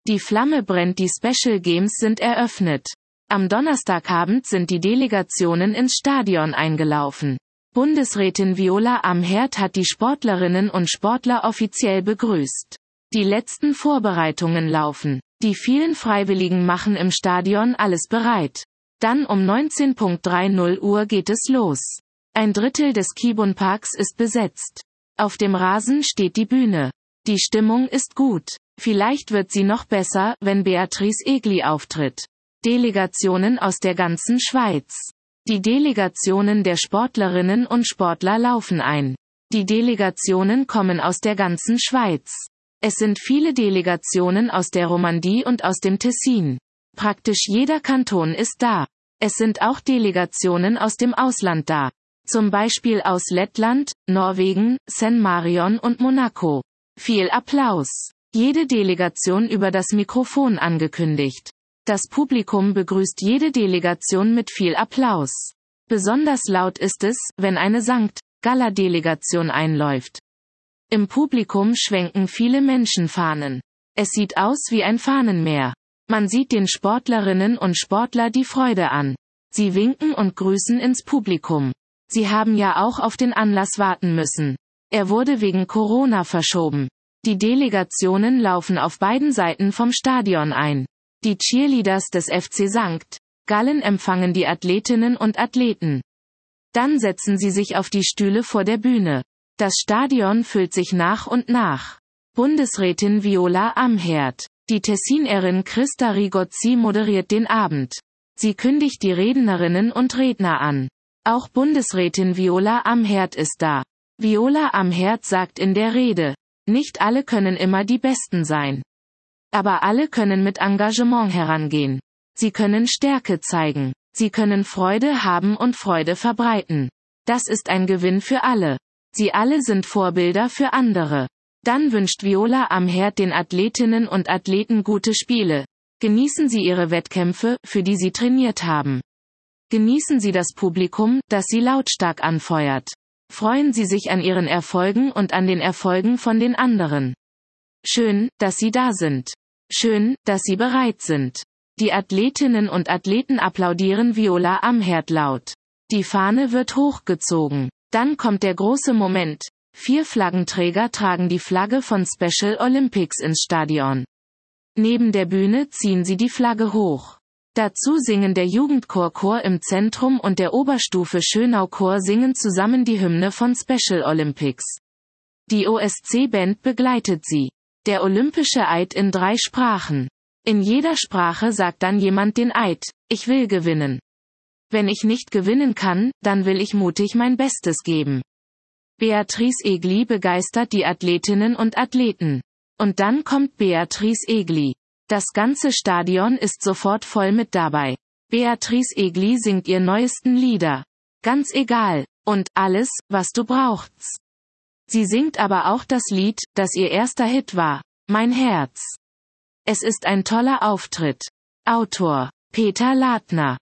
Die Flamme brennt, die Special Games sind eröffnet. Am Donnerstagabend sind die Delegationen ins Stadion eingelaufen. Bundesrätin Viola Amherd hat die Sportlerinnen und Sportler offiziell begrüßt. Die letzten Vorbereitungen laufen. Die vielen Freiwilligen machen im Stadion alles bereit. Dann um 19:30 Uhr geht es los. Ein Drittel des Kibun-Parks ist besetzt. Auf dem Rasen steht die Bühne. Die Stimmung ist gut. Vielleicht wird sie noch besser, wenn Beatrice Egli auftritt. Delegationen aus der ganzen Schweiz. Die Delegationen der Sportlerinnen und Sportler laufen ein. Die Delegationen kommen aus der ganzen Schweiz. Es sind viele Delegationen aus der Romandie und aus dem Tessin. Praktisch jeder Kanton ist da. Es sind auch Delegationen aus dem Ausland da. Zum Beispiel aus Lettland, Norwegen, San Marion und Monaco. Viel Applaus. Jede Delegation über das Mikrofon angekündigt. Das Publikum begrüßt jede Delegation mit viel Applaus. Besonders laut ist es, wenn eine St. Galla-Delegation einläuft. Im Publikum schwenken viele Menschen Fahnen. Es sieht aus wie ein Fahnenmeer. Man sieht den Sportlerinnen und Sportler die Freude an. Sie winken und grüßen ins Publikum. Sie haben ja auch auf den Anlass warten müssen. Er wurde wegen Corona verschoben. Die Delegationen laufen auf beiden Seiten vom Stadion ein. Die Cheerleaders des FC St. Gallen empfangen die Athletinnen und Athleten. Dann setzen sie sich auf die Stühle vor der Bühne. Das Stadion füllt sich nach und nach. Bundesrätin Viola Amherd. Die Tessinerin Christa Rigozzi moderiert den Abend. Sie kündigt die Rednerinnen und Redner an. Auch Bundesrätin Viola Amherd ist da. Viola Amherd sagt in der Rede: Nicht alle können immer die Besten sein. Aber alle können mit Engagement herangehen. Sie können Stärke zeigen. Sie können Freude haben und Freude verbreiten. Das ist ein Gewinn für alle. Sie alle sind Vorbilder für andere. Dann wünscht Viola Amherd den Athletinnen und Athleten gute Spiele. Genießen Sie Ihre Wettkämpfe, für die Sie trainiert haben. Genießen Sie das Publikum, das Sie lautstark anfeuert. Freuen Sie sich an Ihren Erfolgen und an den Erfolgen von den anderen. Schön, dass Sie da sind. Schön, dass Sie bereit sind. Die Athletinnen und Athleten applaudieren Viola Amherd laut. Die Fahne wird hochgezogen. Dann kommt der große Moment. 4 Flaggenträger tragen die Flagge von Special Olympics ins Stadion. Neben der Bühne ziehen sie die Flagge hoch. Dazu singen der Jugendchor im Zentrum und der Oberstufe Schönau-Chor singen zusammen die Hymne von Special Olympics. Die OSC-Band begleitet sie. Der olympische Eid in 3 Sprachen. In jeder Sprache sagt dann jemand den Eid: Ich will gewinnen. Wenn ich nicht gewinnen kann, dann will ich mutig mein Bestes geben. Beatrice Egli begeistert die Athletinnen und Athleten. Und dann kommt Beatrice Egli. Das ganze Stadion ist sofort voll mit dabei. Beatrice Egli singt ihr neuesten Lieder. Ganz egal. Und alles, was du brauchst. Sie singt aber auch das Lied, das ihr erster Hit war: Mein Herz. Es ist ein toller Auftritt. Autor: Peter Ladner.